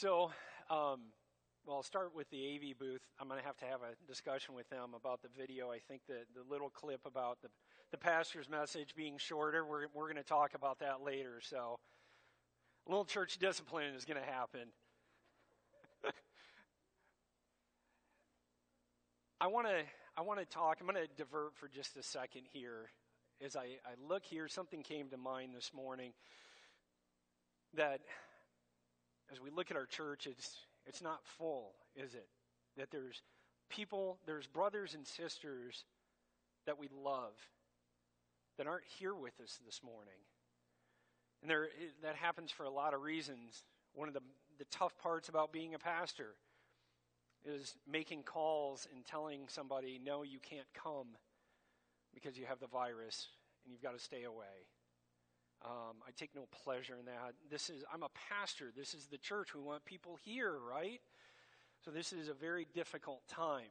So, well, I'll start with the AV booth. I'm going to have a discussion with them about the video. I think the little clip about the pastor's message being shorter, we're going to talk about that later. So, a little church discipline is going to happen. I want to talk. I'm going to divert for just a second here. As I look here, something came to mind this morning that as we look at our church, it's not full, is it? That there's people, there's brothers and sisters that we love that aren't here with us this morning. And that happens for a lot of reasons. One of the tough parts about being a pastor is making calls and telling somebody, no, you can't come because you have the virus and you've got to stay away. I take no pleasure in that. I'm a pastor. This is the church. We want people here, right? So this is a very difficult time.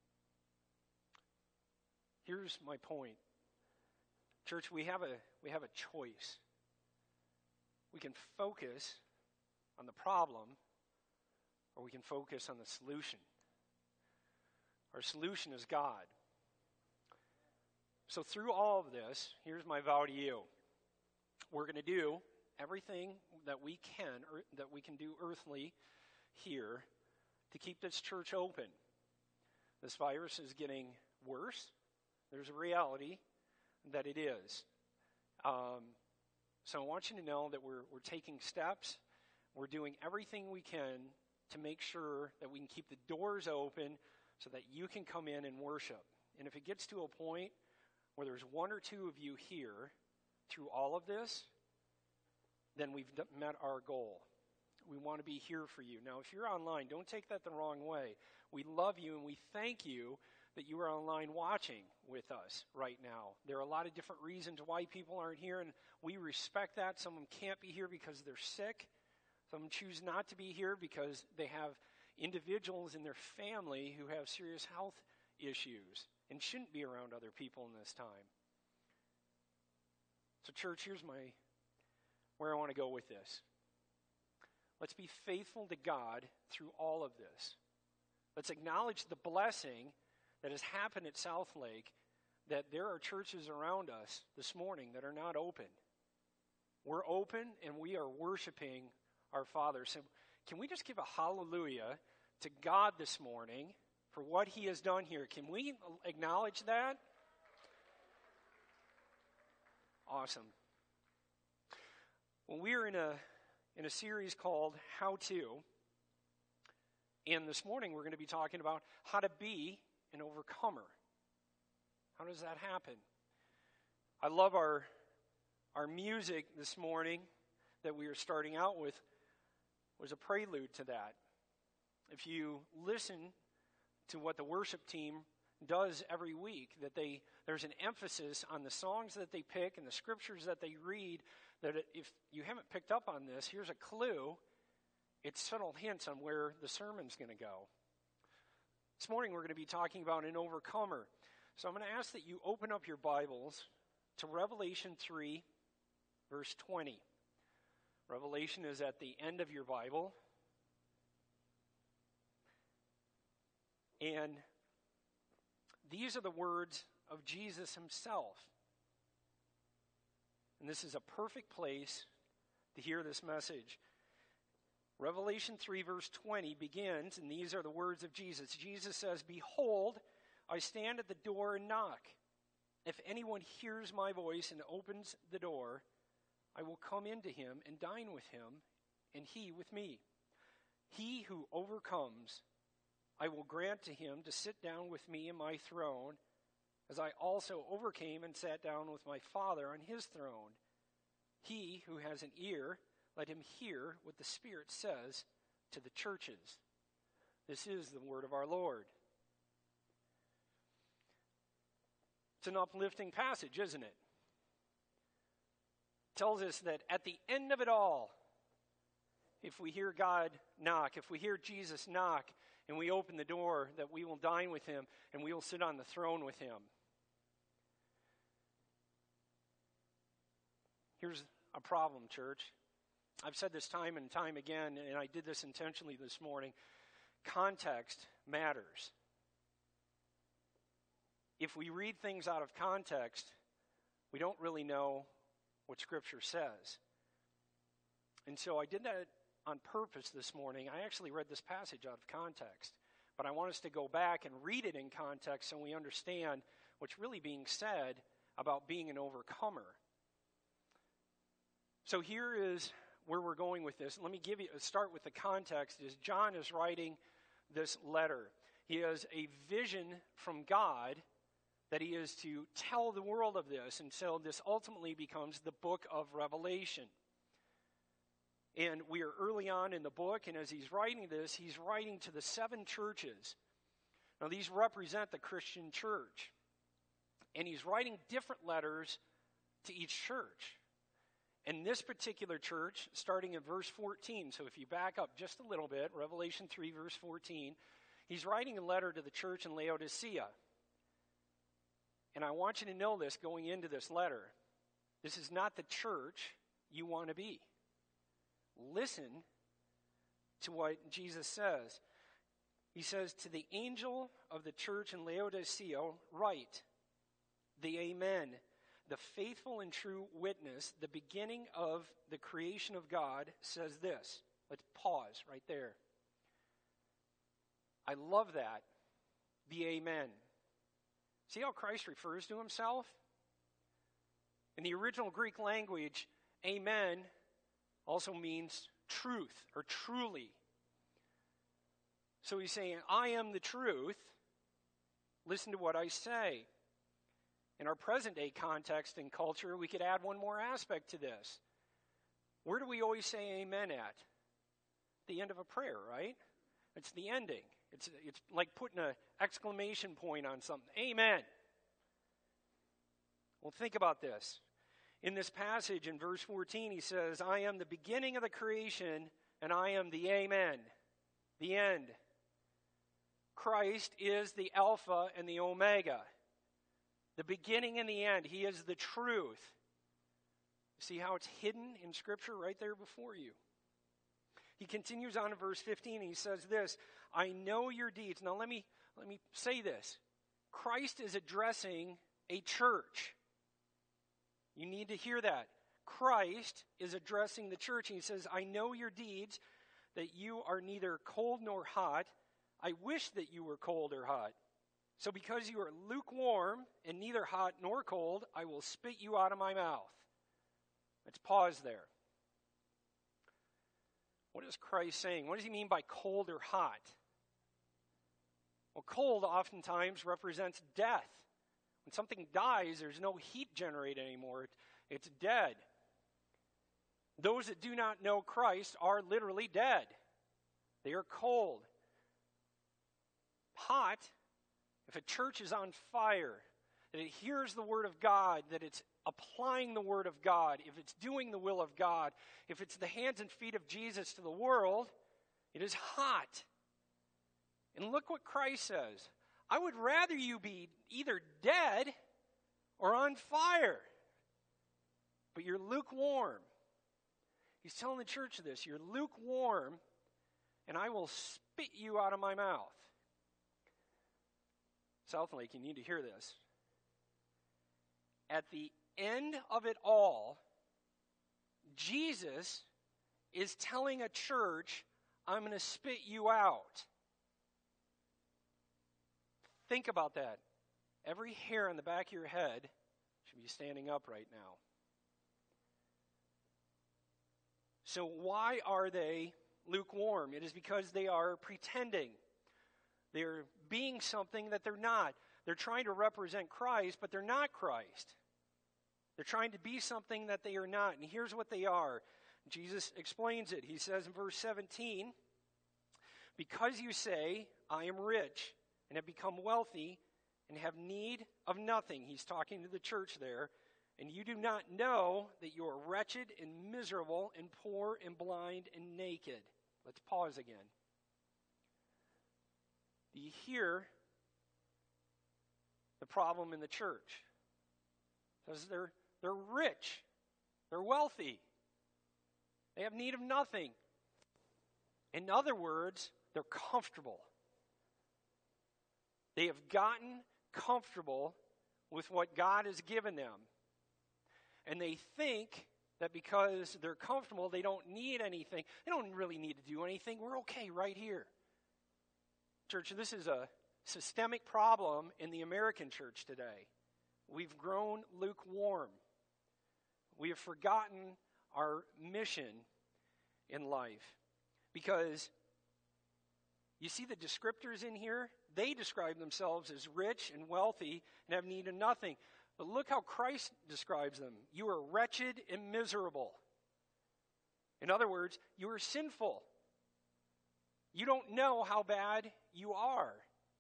Here's my point. Church, we have a choice. We can focus on the problem, or we can focus on the solution. Our solution is God. So through all of this, here's my vow to you. We're going to do everything that we can do earthly here to keep this church open. This virus is getting worse. There's a reality that it is. So I want you to know that we're taking steps. We're doing everything we can to make sure that we can keep the doors open so that you can come in and worship. And if it gets to a point where there's one or two of you here through all of this, then we've met our goal. We want to be here for you. Now, if you're online, don't take that the wrong way. We love you and we thank you that you are online watching with us right now. There are a lot of different reasons why people aren't here, and we respect that. Some of them can't be here because they're sick. Some of them choose not to be here because they have individuals in their family who have serious health issues and shouldn't be around other people in this time. So church, here's where I want to go with this. Let's be faithful to God through all of this. Let's acknowledge the blessing that has happened at South Lake, that there are churches around us this morning that are not open. We're open and we are worshiping our Father. So can we just give a hallelujah to God this morning for what He has done here? Can we acknowledge that? Awesome. Well, we're in a series called How To, and this morning we're going to be talking about how to be an overcomer. How does that happen? I love our music this morning that we are starting out with was a prelude to that. If you listen to what the worship team does every week, that there's an emphasis on the songs that they pick and the scriptures that they read, that if you haven't picked up on this, here's a clue. It's subtle hints on where the sermon's going to go. This morning we're going to be talking about an overcomer. So I'm going to ask that you open up your Bibles to Revelation 3, verse 20. Revelation is at the end of your Bible. And these are the words of Jesus Himself. And this is a perfect place to hear this message. Revelation 3 verse 20 begins, and these are the words of Jesus. Jesus says, "Behold, I stand at the door and knock. If anyone hears my voice and opens the door, I will come into him and dine with him, and he with me. He who overcomes, I will grant to him to sit down with me in my throne, as I also overcame and sat down with my Father on His throne. He who has an ear, let him hear what the Spirit says to the churches." This is the word of our Lord. It's an uplifting passage, isn't it? It tells us that at the end of it all, if we hear God knock, if we hear Jesus knock, and we open the door, that we will dine with Him and we will sit on the throne with Him. Here's a problem, church. I've said this time and time again, and I did this intentionally this morning. Context matters. If we read things out of context, we don't really know what Scripture says. And so I did that on purpose this morning. I actually read this passage out of context. But I want us to go back and read it in context so we understand what's really being said about being an overcomer. So here is where we're going with this. Let me start with the context. Is John is writing this letter. He has a vision from God that he is to tell the world of this, and so this ultimately becomes the book of Revelation. And we are early on in the book, and as he's writing this, he's writing to the 7 churches. Now, these represent the Christian church. And he's writing different letters to each church. And this particular church, starting in verse 14, so if you back up just a little bit, Revelation 3, verse 14, he's writing a letter to the church in Laodicea. And I want you to know this going into this letter. This is not the church you want to be. Listen to what Jesus says. He says, to the angel of the church in Laodicea, write, the Amen, the faithful and true witness, the beginning of the creation of God, says this. Let's pause right there. I love that. The Amen. See how Christ refers to himself? In the original Greek language, Amen also means truth or truly. So he's saying, I am the truth. Listen to what I say. In our present day context and culture, we could add one more aspect to this. Where do we always say amen at? The end of a prayer, right? It's the ending. It's like putting an exclamation point on something. Amen. Well, think about this. In this passage in verse 14, he says, I am the beginning of the creation, and I am the Amen, the end. Christ is the Alpha and the Omega, the beginning and the end. He is the truth. See how it's hidden in Scripture right there before you. He continues on in verse 15, and he says this, I know your deeds. Now let me say this. Christ is addressing a church. You need to hear that. Christ is addressing the church, and he says, I know your deeds, that you are neither cold nor hot. I wish that you were cold or hot. So because you are lukewarm and neither hot nor cold, I will spit you out of my mouth. Let's pause there. What is Christ saying? What does he mean by cold or hot? Well, cold oftentimes represents death. When something dies, there's no heat generated anymore. It's dead. Those that do not know Christ are literally dead. They are cold. Hot, if a church is on fire, that it hears the word of God, that it's applying the word of God, if it's doing the will of God, if it's the hands and feet of Jesus to the world, it is hot. And look what Christ says. I would rather you be either dead or on fire. But you're lukewarm. He's telling the church this. You're lukewarm, and I will spit you out of my mouth. Southlake, you need to hear this. At the end of it all, Jesus is telling a church, I'm going to spit you out. Think about that. Every hair on the back of your head should be standing up right now. So why are they lukewarm? It is because they are pretending. They're being something that they're not. They're trying to represent Christ, but they're not Christ. They're trying to be something that they are not. And here's what they are. Jesus explains it. He says in verse 17, because you say, I am rich, and have become wealthy, and have need of nothing. He's talking to the church there. And you do not know that you are wretched and miserable and poor and blind and naked. Let's pause again. Do you hear the problem in the church? Because they're rich. They're wealthy. They have need of nothing. In other words, they're comfortable. They have gotten comfortable with what God has given them. And they think that because they're comfortable, they don't need anything. They don't really need to do anything. We're okay right here. Church, this is a systemic problem in the American church today. We've grown lukewarm. We have forgotten our mission in life. Because you see the descriptors in here? They describe themselves as rich and wealthy and have need of nothing. But look how Christ describes them. You are wretched and miserable. In other words, you are sinful. You don't know how bad you are.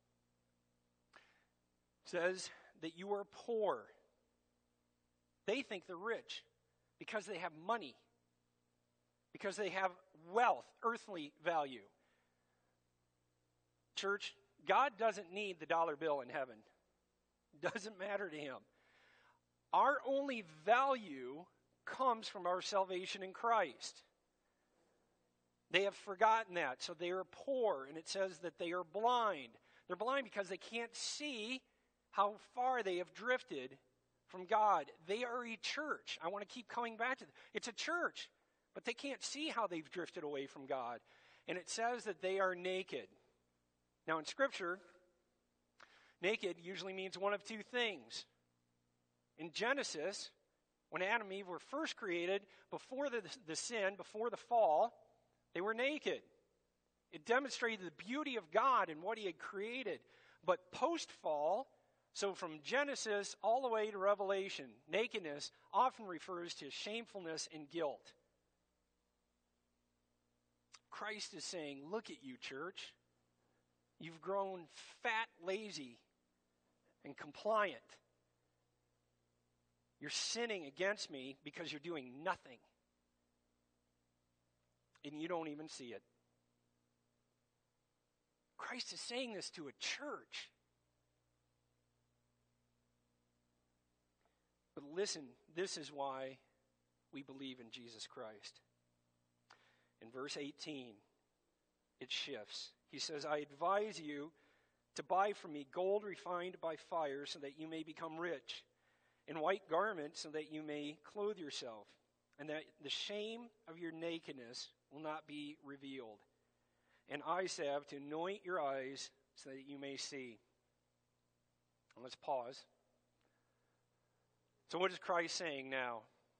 It says that you are poor. They think they're rich because they have money, because they have wealth, earthly value. Church, God doesn't need the dollar bill in heaven. It doesn't matter to him. Our only value comes from our salvation in Christ. They have forgotten that, so they are poor, and it says that they are blind. They're blind because they can't see how far they have drifted from God. They are a church. I want to keep coming back to it. It's a church, but they can't see how they've drifted away from God. And it says that they are naked. Now in Scripture, naked usually means one of two things. In Genesis, when Adam and Eve were first created, before the sin, before the fall, they were naked. It demonstrated the beauty of God and what he had created. But post-fall, so from Genesis all the way to Revelation, nakedness often refers to shamefulness and guilt. Christ is saying, look at you, church. You've grown fat, lazy, and compliant. You're sinning against me because you're doing nothing. And you don't even see it. Christ is saying this to a church. But listen, this is why we believe in Jesus Christ. In verse 18, it shifts. He says, I advise you to buy from me gold refined by fire so that you may become rich, and white garments so that you may clothe yourself, and that the shame of your nakedness will not be revealed, and eye salve to anoint your eyes so that you may see. And let's pause. So what is Christ saying now?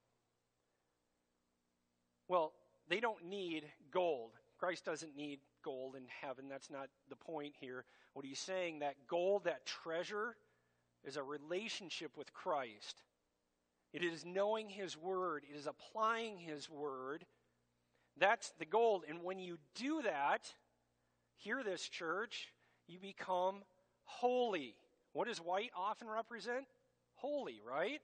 Well, they don't need gold. Christ doesn't need gold in heaven. That's not the point here. What he's saying, that gold, that treasure, is a relationship with Christ. It is knowing his word. It is applying his word. That's the gold. And when you do that, hear this, church, you become holy. What does white often represent? Holy, right?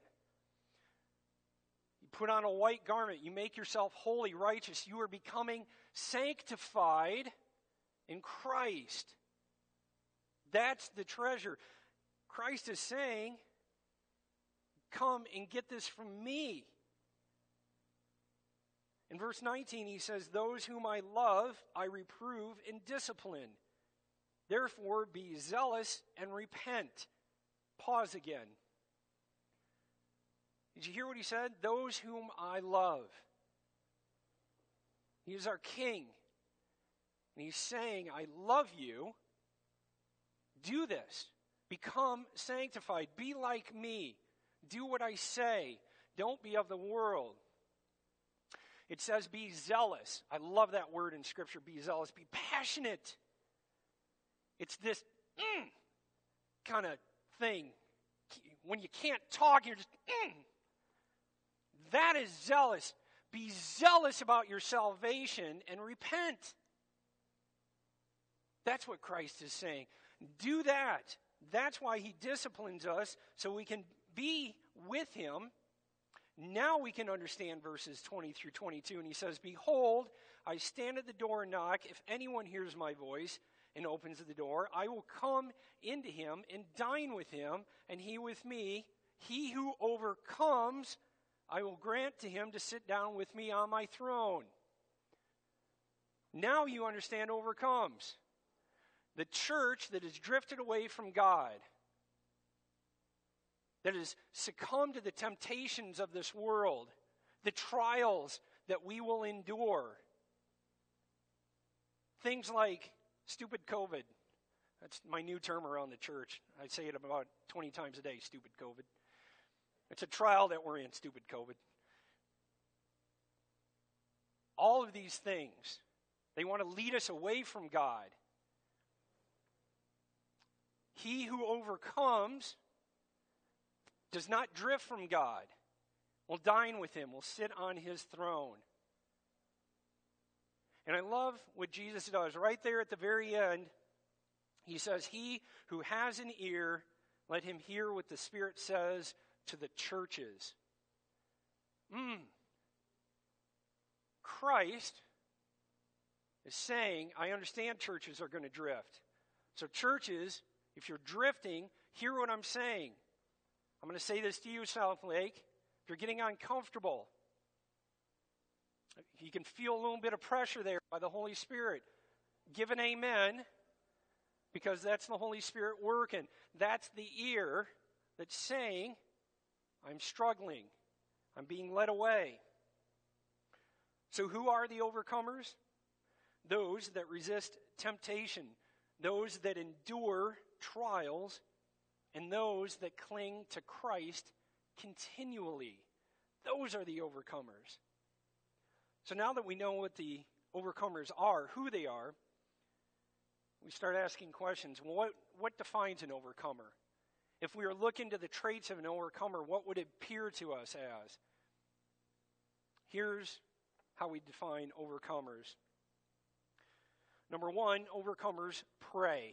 You put on a white garment. You make yourself holy, righteous. You are becoming sanctified in Christ. That's the treasure. Christ is saying, come and get this from me. In verse 19, he says, those whom I love, I reprove and discipline. Therefore, be zealous and repent. Pause again. Did you hear what he said? Those whom I love. He is our king. And he's saying, I love you. Do this. Become sanctified. Be like me. Do what I say. Don't be of the world. It says be zealous. I love that word in Scripture, be zealous. Be passionate. It's this kind of thing. When you can't talk, you're just That is zealous. Be zealous about your salvation and repent. That's what Christ is saying. Do that. That's why he disciplines us, so we can be with him. Now we can understand verses 20 through 22. And he says, behold, I stand at the door and knock. If anyone hears my voice and opens the door, I will come into him and dine with him, and he with me. He who overcomes, I will grant to him to sit down with me on my throne, Now you understand overcomes. The church that has drifted away from God, that has succumbed to the temptations of this world, the trials that we will endure. Things like stupid COVID. That's my new term around the church. I say it about 20 times a day, stupid COVID. It's a trial that we're in, stupid COVID. All of these things, they want to lead us away from God. He who overcomes does not drift from God. Will dine with him, will sit on his throne. And I love what Jesus does. Right there at the very end, he says, he who has an ear, let him hear what the Spirit says to the churches. Christ is saying, I understand churches are going to drift. So churches, if you're drifting, hear what I'm saying. I'm going to say this to you, Southlake. If you're getting uncomfortable, you can feel a little bit of pressure there by the Holy Spirit. Give an amen, because that's the Holy Spirit working. That's the ear that's saying, I'm struggling. I'm being led away. So who are the overcomers? Those that resist temptation, those that endure trials, and those that cling to Christ continually. Those are the overcomers. So now that we know what the overcomers are, who they are, we start asking questions. Well, what defines an overcomer? If we were looking to the traits of an overcomer, what would it appear to us as? Here's how we define overcomers. Number one, overcomers pray.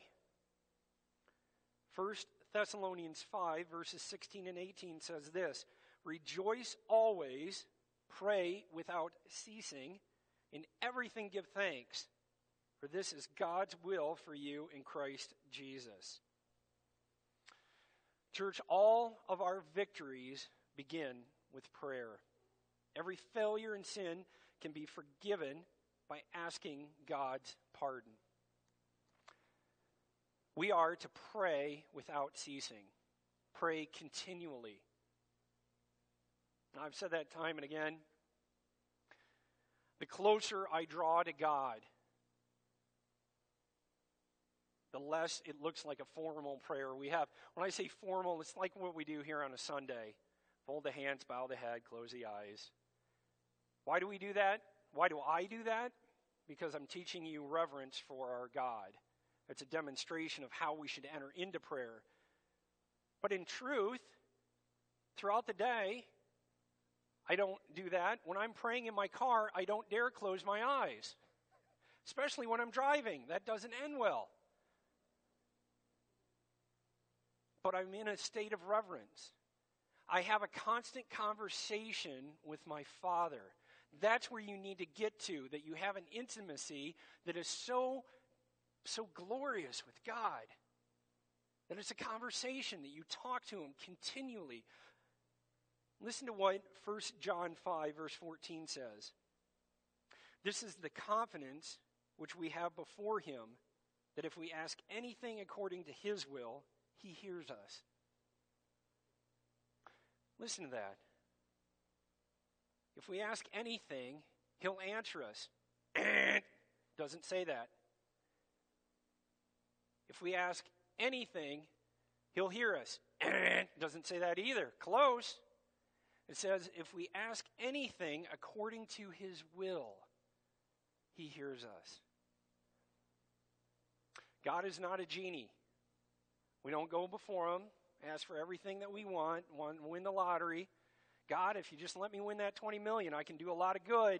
1 Thessalonians 5, verses 16 and 18 says this, rejoice always, pray without ceasing, in everything give thanks, for this is God's will for you in Christ Jesus. Church, all of our victories begin with prayer. Every failure and sin can be forgiven by asking God's pardon. We are to pray without ceasing. Pray continually. I've said that time and again. The closer I draw to God, the less it looks like a formal prayer we have. When I say formal, it's like what we do here on a Sunday. Fold the hands, bow the head, close the eyes. Why do we do that? Why do I do that? Because I'm teaching you reverence for our God. It's a demonstration of how we should enter into prayer. But in truth, throughout the day, I don't do that. When I'm praying in my car, I don't dare close my eyes. Especially when I'm driving. That doesn't end well. But I'm in a state of reverence. I have a constant conversation with my Father. That's where you need to get to, that you have an intimacy that is so glorious with God. That it's a conversation that you talk to him continually. Listen to what 1 John 5, verse 14 says. This is the confidence which we have before him, that if we ask anything according to his will, he hears us. Listen to that. If we ask anything, he'll answer us. Doesn't say that. If we ask anything, he'll hear us. Doesn't say that either. Close. It says, if we ask anything according to his will, he hears us. God is not a genie. We don't go before him, ask for everything that we want win the lottery. God, if you just let me win that $20 million, I can do a lot of good.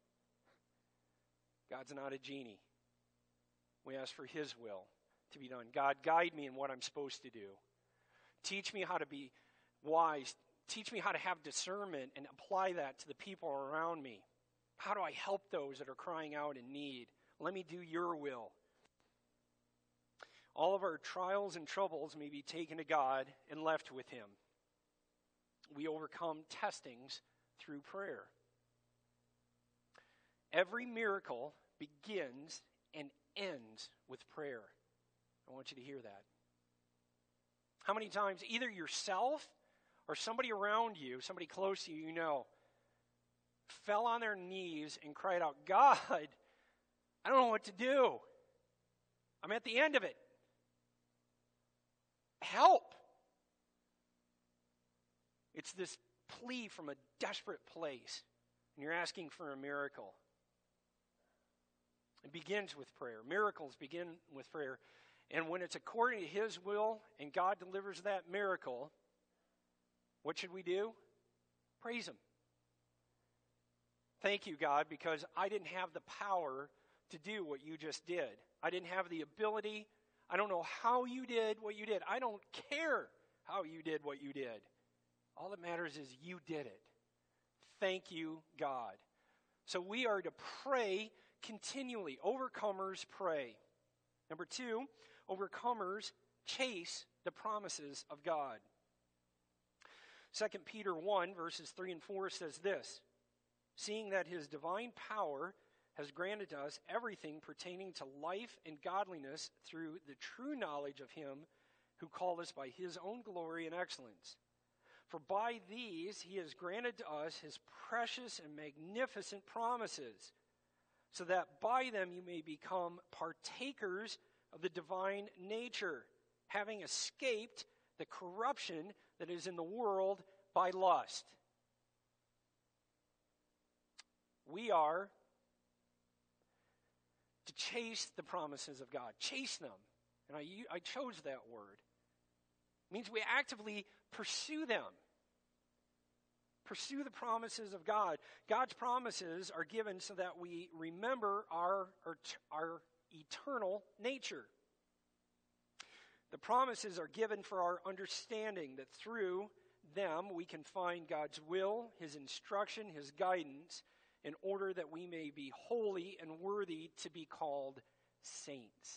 God's not a genie. We ask for his will to be done. God, guide me in what I'm supposed to do. Teach me how to be wise. Teach me how to have discernment and apply that to the people around me. How do I help those that are crying out in need? Let me do your will. All of our trials and troubles may be taken to God and left with him. We overcome testings through prayer. Every miracle begins and ends with prayer. I want you to hear that. How many times either yourself or somebody around you, somebody close to you, fell on their knees and cried out, God, I don't know what to do. I'm at the end of it. Help. It's this plea from a desperate place, and you're asking for a miracle. It begins with prayer. Miracles begin with prayer. And when it's according to His will and God delivers that miracle, what should we do? Praise Him. Thank you, God, because I didn't have the power to do what you just did. I didn't have the ability. I don't know how you did what you did. I don't care how you did what you did. All that matters is you did it. Thank you, God. So we are to pray continually. Overcomers pray. Number 2, overcomers chase the promises of God. 2 Peter 1, verses 3 and 4 says this, seeing that His divine power has granted to us everything pertaining to life and godliness through the true knowledge of Him who called us by His own glory and excellence. For by these He has granted to us His precious and magnificent promises, so that by them you may become partakers of the divine nature, having escaped the corruption that is in the world by lust. We are to chase the promises of God. Chase them. And I chose that word. It means we actively pursue them. Pursue the promises of God. God's promises are given so that we remember our eternal nature. The promises are given for our understanding that through them we can find God's will, His instruction, His guidance, in order that we may be holy and worthy to be called saints.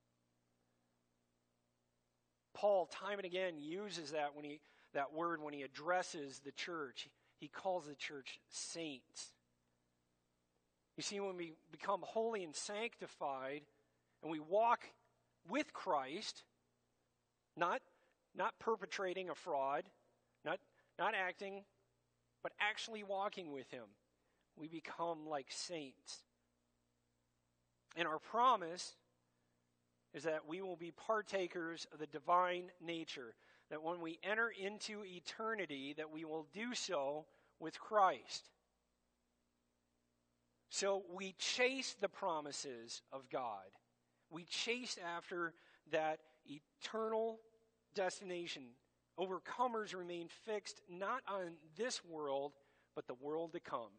Paul, time and again, uses that word when he addresses the church. He calls the church saints. You see, when we become holy and sanctified, and we walk with Christ, not perpetrating a fraud, not acting, but actually walking with Him, we become like saints. And our promise is that we will be partakers of the divine nature, that when we enter into eternity, that we will do so with Christ. So we chase the promises of God. We chase after that eternal destination. Overcomers remain fixed not on this world, but the world to come.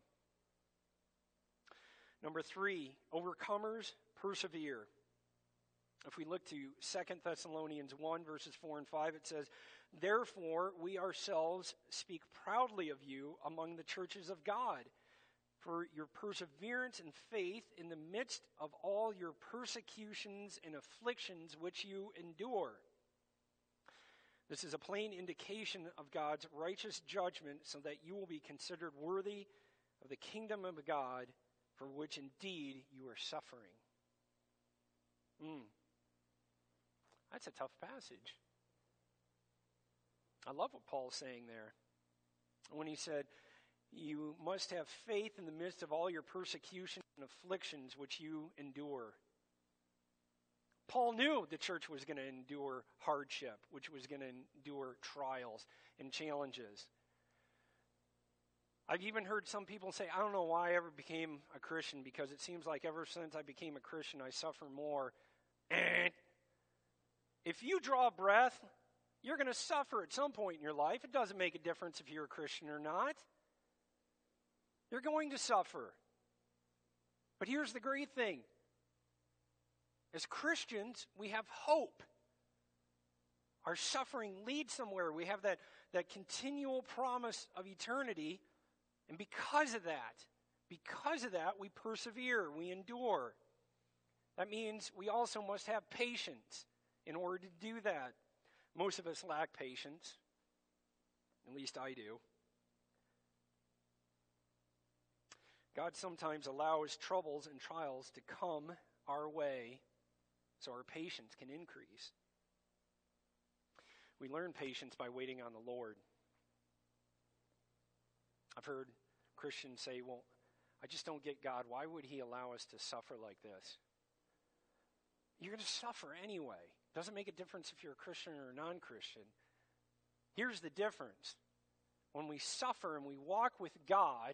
Number 3, overcomers persevere. If we look to 2 Thessalonians 1, verses 4 and 5, it says, therefore, we ourselves speak proudly of you among the churches of God, for your perseverance and faith in the midst of all your persecutions and afflictions which you endure. This is a plain indication of God's righteous judgment, so that you will be considered worthy of the kingdom of God, for which indeed you are suffering. That's a tough passage. I love what Paul's saying there. When he said, you must have faith in the midst of all your persecution and afflictions which you endure. Paul knew the church was going to endure hardship, which was going to endure trials and challenges. I've even heard some people say, I don't know why I ever became a Christian, because it seems like ever since I became a Christian, I suffer more. If you draw breath, you're going to suffer at some point in your life. It doesn't make a difference if you're a Christian or not. You're going to suffer. But here's the great thing. As Christians, we have hope. Our suffering leads somewhere. We have that continual promise of eternity. And because of that, we persevere, we endure. That means we also must have patience in order to do that. Most of us lack patience. At least I do. God sometimes allows troubles and trials to come our way so our patience can increase. We learn patience by waiting on the Lord. I've heard Christians say, well, I just don't get God. Why would he allow us to suffer like this? You're going to suffer anyway. Doesn't make a difference if you're a Christian or a non-Christian. Here's the difference. When we suffer and we walk with God,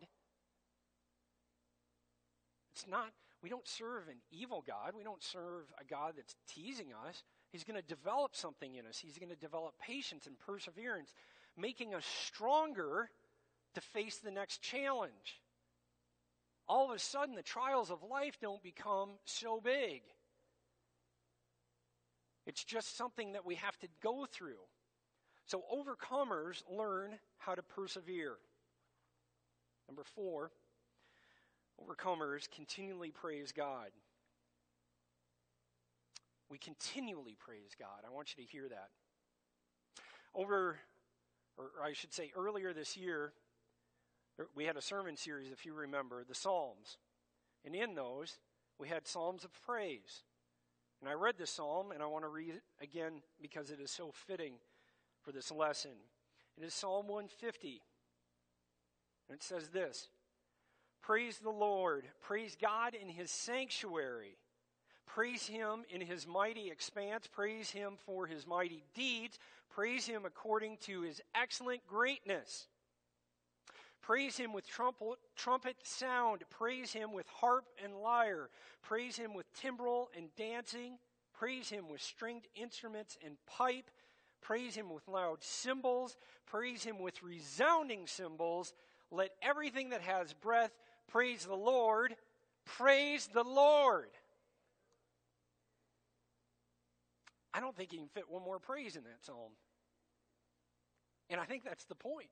we don't serve an evil God. We don't serve a God that's teasing us. He's going to develop something in us. He's going to develop patience and perseverance, making us stronger to face the next challenge. All of a sudden, the trials of life don't become so big. It's just something that we have to go through. So overcomers learn how to persevere. Number 4, overcomers continually praise God. We continually praise God. I want you to hear that. Earlier this year, we had a sermon series, if you remember, the Psalms. And in those, we had Psalms of praise. And I read this psalm, and I want to read it again because it is so fitting for this lesson. It is Psalm 150. And it says this: Praise the Lord, praise God in his sanctuary. Praise him in his mighty expanse. Praise him for his mighty deeds. Praise him according to his excellent greatness. Praise him with trumpet sound. Praise him with harp and lyre. Praise him with timbrel and dancing. Praise him with stringed instruments and pipe. Praise him with loud cymbals. Praise him with resounding cymbals. Let everything that has breath praise the Lord. Praise the Lord. I don't think you can fit one more praise in that psalm. And I think that's the point.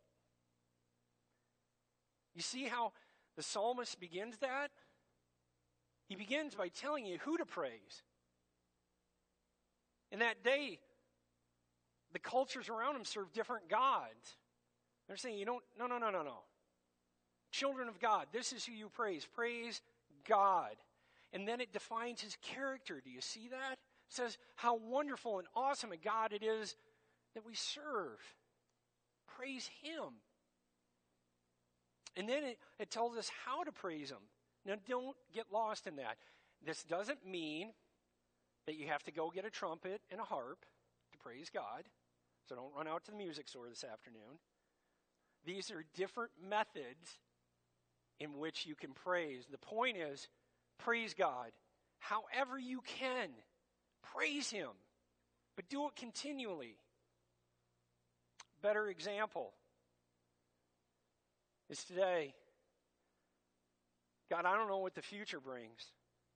You see how the psalmist begins that? He begins by telling you who to praise. In that day, the cultures around him served different gods. They're saying, no. Children of God, this is who you praise. Praise God. And then it defines his character. Do you see that? It says how wonderful and awesome a God it is that we serve. Praise him. And then it tells us how to praise him. Now, don't get lost in that. This doesn't mean that you have to go get a trumpet and a harp to praise God. So don't run out to the music store this afternoon. These are different methods in which you can praise. The point is, praise God however you can. Praise him. But do it continually. Better example is today. God, I don't know what the future brings.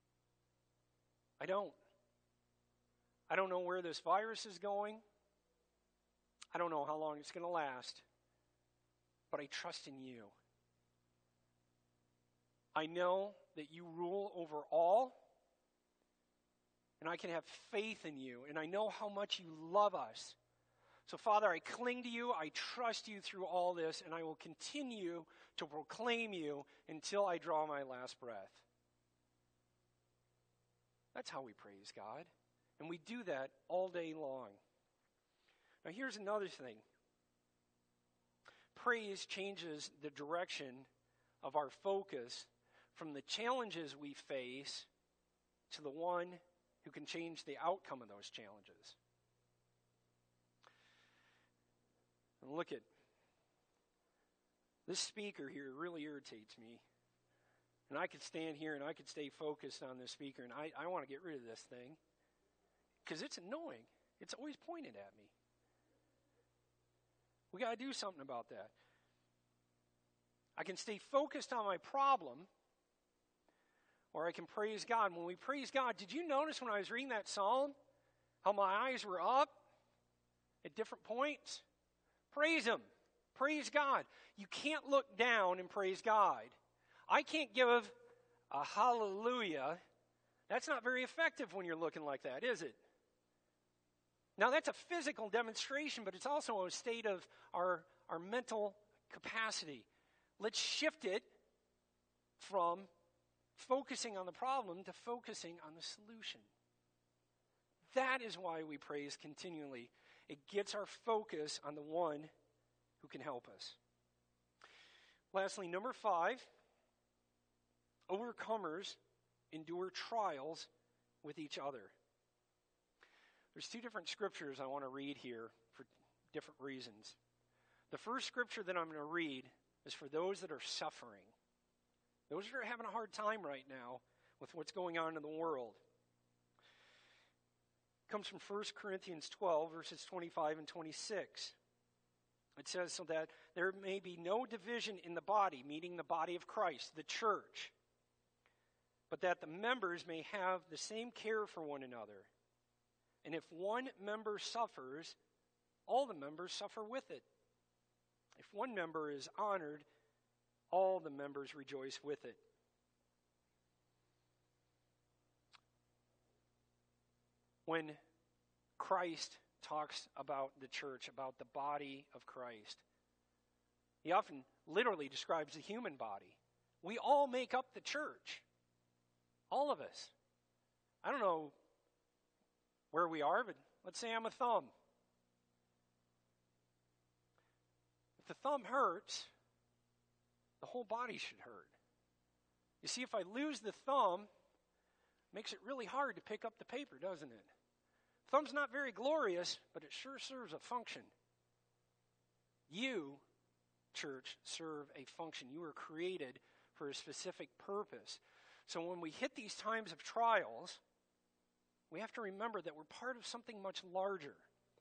I don't. I don't know where this virus is going. I don't know how long it's going to last. But I trust in you. I know that you rule over all. And I can have faith in you. And I know how much you love us. So, Father, I cling to you. I trust you through all this. And I will continue to proclaim you until I draw my last breath. That's how we praise God. And we do that all day long. Now, here's another thing. Praise changes the direction of our focus from the challenges we face to the one who can change the outcome of those challenges. And look at this speaker here really irritates me. And I could stand here and I could stay focused on this speaker, and I want to get rid of this thing because it's annoying. It's always pointed at me. We got to do something about that. I can stay focused on my problem, or I can praise God. When we praise God, did you notice when I was reading that psalm how my eyes were up at different points? Praise him. Praise God. You can't look down and praise God. I can't give a hallelujah. That's not very effective when you're looking like that, is it? Now, that's a physical demonstration, but it's also a state of our mental capacity. Let's shift it from focusing on the problem to focusing on the solution. That is why we praise continually. It gets our focus on the one who can help us. Lastly, number 5, overcomers endure trials with each other. There's 2 different scriptures I want to read here for different reasons. The first scripture that I'm going to read is for those that are suffering. Those that are having a hard time right now with what's going on in the world. It comes from 1 Corinthians 12, verses 25 and 26. It says, so that there may be no division in the body, meaning the body of Christ, the church, but that the members may have the same care for one another. And if one member suffers, all the members suffer with it. If one member is honored, all the members rejoice with it. When Christ talks about the church, about the body of Christ, he often literally describes the human body. We all make up the church. All of us. I don't know where we are, but let's say I'm a thumb. If the thumb hurts, the whole body should hurt. You see, if I lose the thumb, it makes it really hard to pick up the paper, doesn't it? Thumb's not very glorious, but it sure serves a function. You, church, serve a function. You were created for a specific purpose. So when we hit these times of trials, we have to remember that we're part of something much larger.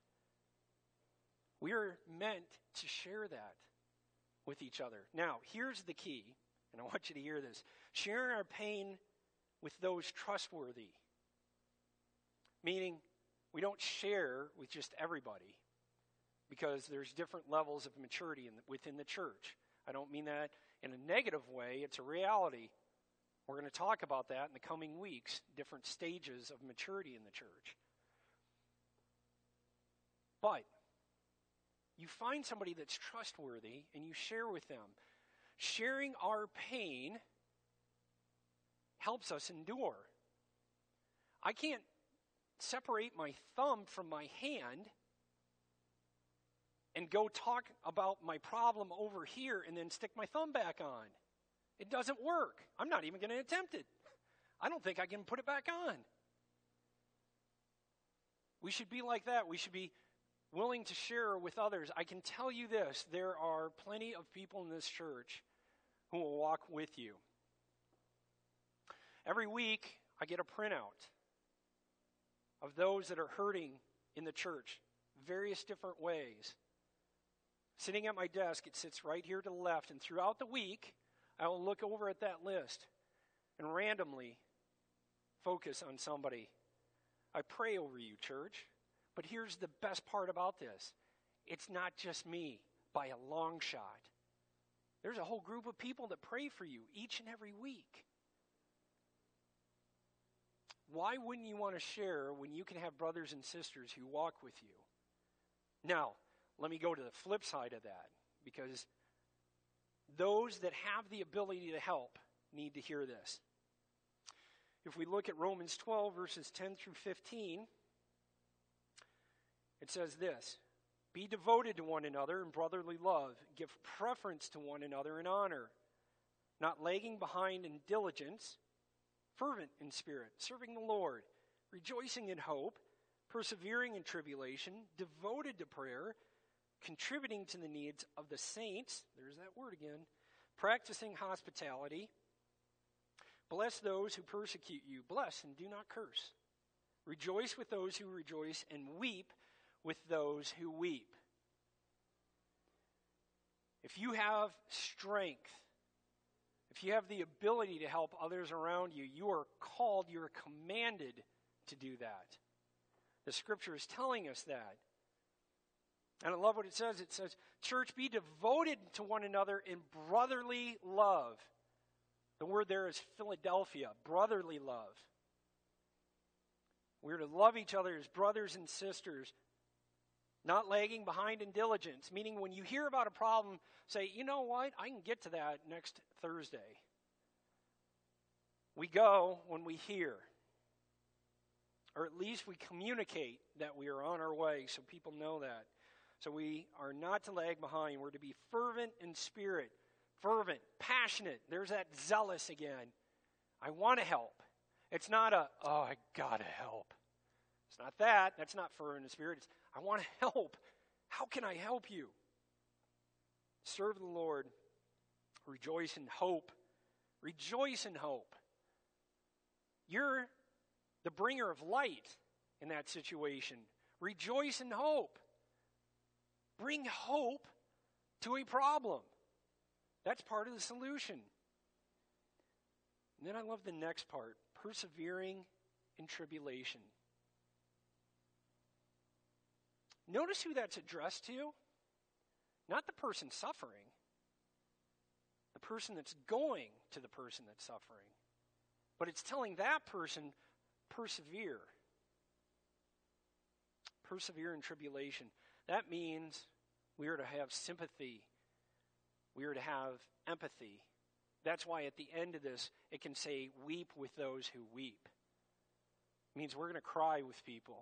We are meant to share that with each other. Now, here's the key, and I want you to hear this. Sharing our pain with those trustworthy. Meaning, we don't share with just everybody because there's different levels of maturity within the church. I don't mean that in a negative way. It's a reality. We're going to talk about that in the coming weeks, different stages of maturity in the church. But you find somebody that's trustworthy and you share with them. Sharing our pain helps us endure. I can't separate my thumb from my hand and go talk about my problem over here and then stick my thumb back on. It doesn't work. I'm not even going to attempt it. I don't think I can put it back on. We should be like that. We should be willing to share with others. I can tell you this, there are plenty of people in this church who will walk with you. Every week, I get a printout of those that are hurting in the church, various different ways. Sitting at my desk, it sits right here to the left, and throughout the week, I will look over at that list and randomly focus on somebody. I pray over you, church. But here's the best part about this. It's not just me by a long shot. There's a whole group of people that pray for you each and every week. Why wouldn't you want to share when you can have brothers and sisters who walk with you? Now, let me go to the flip side of that, because those that have the ability to help need to hear this. If we look at Romans 12, verses 10 through 15, it says this, be devoted to one another in brotherly love. Give preference to one another in honor, not lagging behind in diligence, fervent in spirit, serving the Lord, rejoicing in hope, persevering in tribulation, devoted to prayer, contributing to the needs of the saints, there's that word again, practicing hospitality. Bless those who persecute you. Bless and do not curse. Rejoice with those who rejoice and weep with those who weep. If you have strength, if you have the ability to help others around you, you are called, you are commanded to do that. The scripture is telling us that. And I love what it says. It says, church, be devoted to one another in brotherly love. The word there is Philadelphia, brotherly love. We're to love each other as brothers and sisters, not lagging behind in diligence, meaning when you hear about a problem, say, you know what, I can get to that next Thursday. We go when we hear, or at least we communicate that we are on our way so people know that. So we are not to lag behind. We're to be fervent in spirit. Fervent, passionate. There's that zealous again. I want to help. It's not I got to help. It's not that. That's not fervent in spirit. It's, I want to help. How can I help you? Serve the Lord. Rejoice in hope. Rejoice in hope. You're the bringer of light in that situation. Rejoice in hope. Bring hope to a problem. That's part of the solution. And then I love the next part, persevering in tribulation. Notice who that's addressed to. Not the person suffering. The person that's going to the person that's suffering. But it's telling that person, persevere. Persevere in tribulation. That means we are to have sympathy. We are to have empathy. That's why at the end of this, it can say, weep with those who weep. It means we're going to cry with people.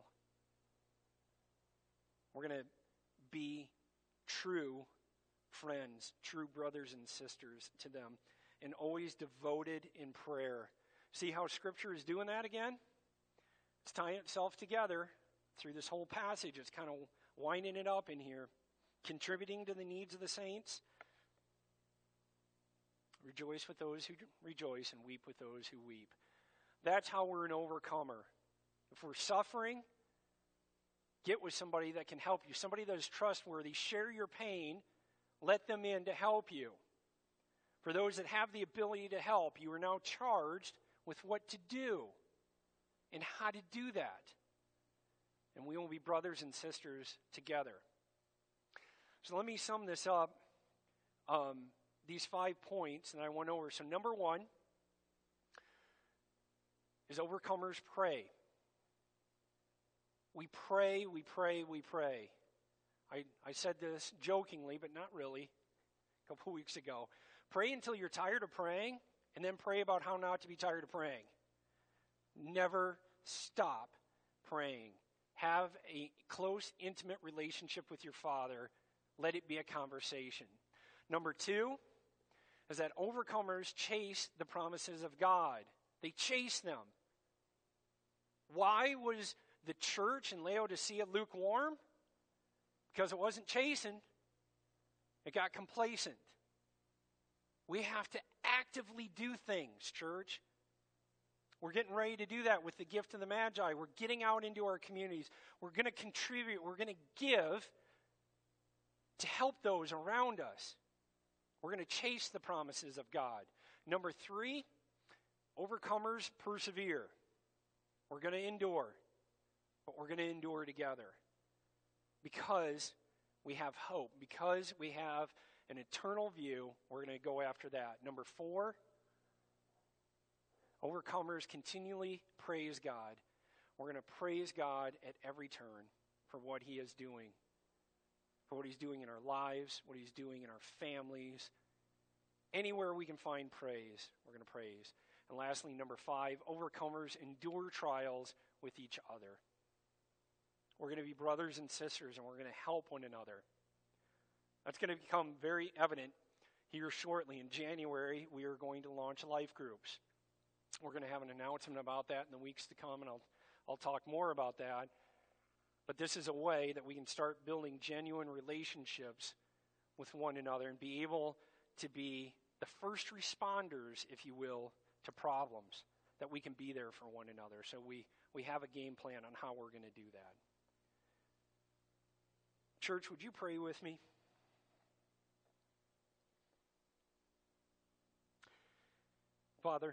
We're going to be true friends, true brothers and sisters to them, and always devoted in prayer. See how Scripture is doing that again? It's tying itself together through this whole passage. It's kind of winding it up in here. Contributing to the needs of the saints. Rejoice with those who rejoice and weep with those who weep. That's how we're an overcomer. If we're suffering, get with somebody that can help you. Somebody that is trustworthy. Share your pain. Let them in to help you. For those that have the ability to help, you are now charged with what to do and how to do that. And we will be brothers and sisters together. So let me sum this up. These 5 points that I went over. So number 1 is overcomers pray. We pray, we pray, we pray. I said this jokingly, but not really, a couple weeks ago. Pray until you're tired of praying, and then pray about how not to be tired of praying. Never stop praying. Have a close, intimate relationship with your Father. Let it be a conversation. Number 2 is that overcomers chase the promises of God. They chase them. Why was the church in Laodicea lukewarm? Because it wasn't chasing. It got complacent. We have to actively do things, church. We're getting ready to do that with the gift of the Magi. We're getting out into our communities. We're going to contribute. We're going to give to help those around us. We're going to chase the promises of God. Number 3, overcomers persevere. We're going to endure, but we're going to endure together because we have hope, because we have an eternal view. We're going to go after that. Number 4, overcomers continually praise God. We're going to praise God at every turn for what He is doing. For what He's doing in our lives, what He's doing in our families. Anywhere we can find praise, we're going to praise. And lastly, number 5, overcomers endure trials with each other. We're going to be brothers and sisters, and we're going to help one another. That's going to become very evident here shortly. In January, we are going to launch life groups. We're going to have an announcement about that in the weeks to come, and I'll talk more about that. But this is a way that we can start building genuine relationships with one another and be able to be the first responders, if you will, to problems, that we can be there for one another. So we have a game plan on how we're going to do that. Church, would you pray with me? Father,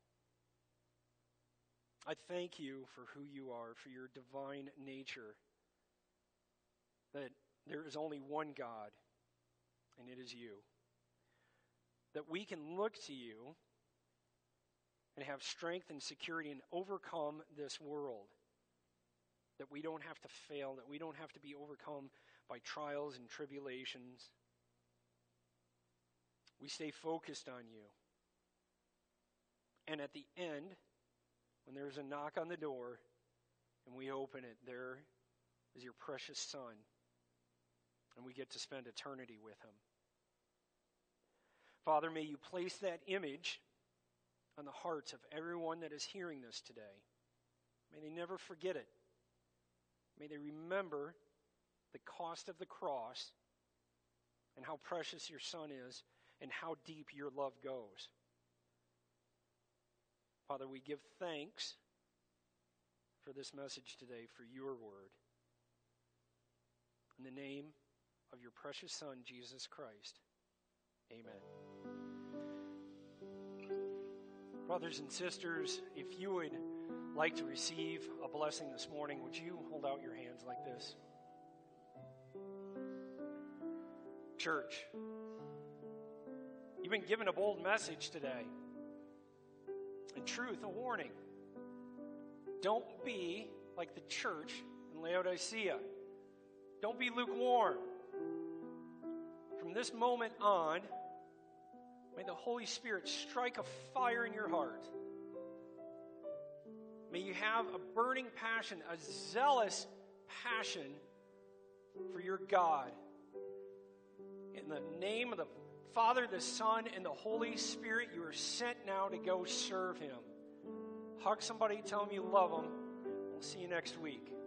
I thank you for who you are, for your divine nature, that there is only one God, and it is you. That we can look to you and have strength and security and overcome this world. That we don't have to fail, that we don't have to be overcome by trials and tribulations. We stay focused on you. And at the end, when there's a knock on the door and we open it, there is your precious Son. And we get to spend eternity with him. Father, may you place that image on the hearts of everyone that is hearing this today. May they never forget it. May they remember the cost of the cross and how precious your Son is and how deep your love goes. Father, we give thanks for this message today, for your word. In the name of your precious Son, Jesus Christ. Amen. Brothers and sisters, if you would like to receive a blessing this morning, would you hold out your hands like this? Church, you've been given a bold message today. In truth, a warning. Don't be like the church in Laodicea. Don't be lukewarm. From this moment on, may the Holy Spirit strike a fire in your heart. May you have a burning passion, a zealous passion for your God. In the name of the Father, the Son, and the Holy Spirit, you are sent now to go serve him. Hug somebody, tell them you love them. We'll see you next week.